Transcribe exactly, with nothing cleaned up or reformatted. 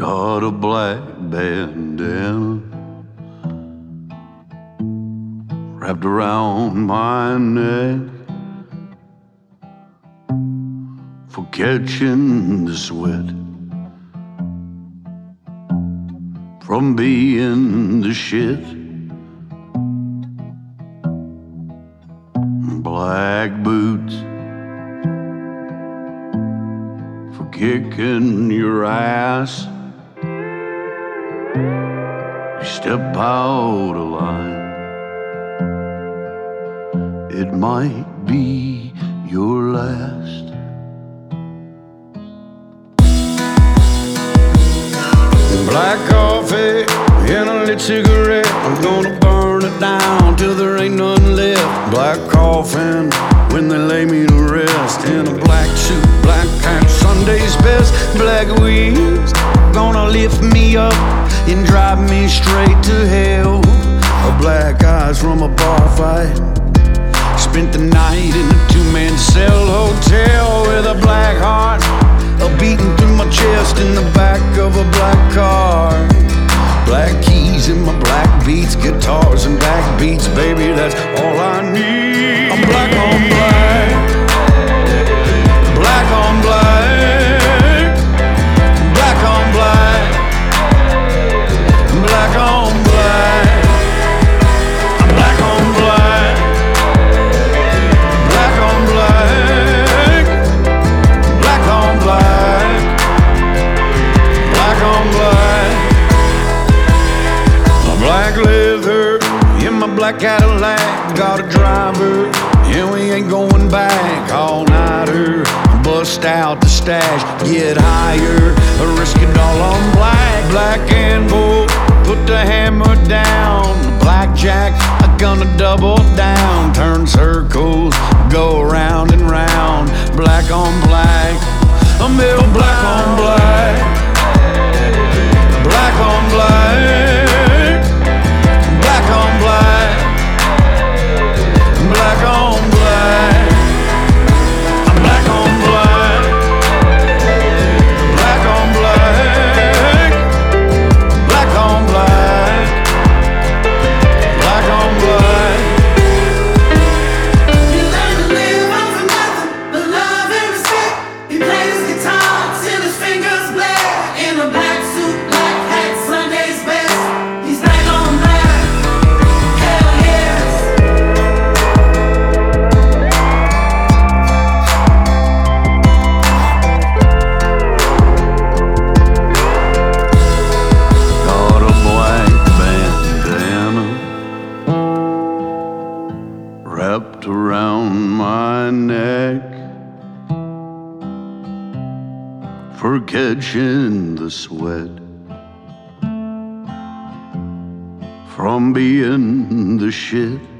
Got a black bandana wrapped around my neck for catching the sweat from being the shit. Black boots for kicking your ass. You step out of line, it might be your last. Black coffee and a lit cigarette, I'm gonna burn it down till there ain't none left. Black coffin when they lay me to rest. In a black suit, black hat, Sunday's best. Black wheels gonna lift me up and drive me straight to hell. A black eyes from a bar fight, spent the night in a two-man cell hotel with a black heart, a beating through my chest in the back of a black car. Black keys in my black beats, guitars and backbeats, baby, that's all I need. I'm black on black, black on black, black on black, black on black. I'm black on black, black on black, black on black, black on black. Black leather in my black Cadillac, got a driver and we ain't going back. All-nighter, bust out the stash, get higher, risk it all on black. Black and gold, put the hammer down. Blackjack, I'm gonna double down. Turn circles, go round and round. Black on black, I'm middle black on black, black on black, black on black, black on black. I'm black on black, black on black, black on black, black on black. He learned to live on for nothing but love and respect. He plays guitar till his fingers bled. In a black suit, black hat, Sunday's best. He's black on black, hell yes. Got a black bandana wrapped around my neck for catching the sweat from being the shit.